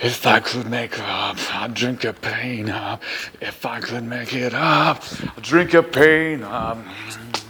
If I could make up, I'd drink your pain up. If I could make it up, I'd drink your pain up.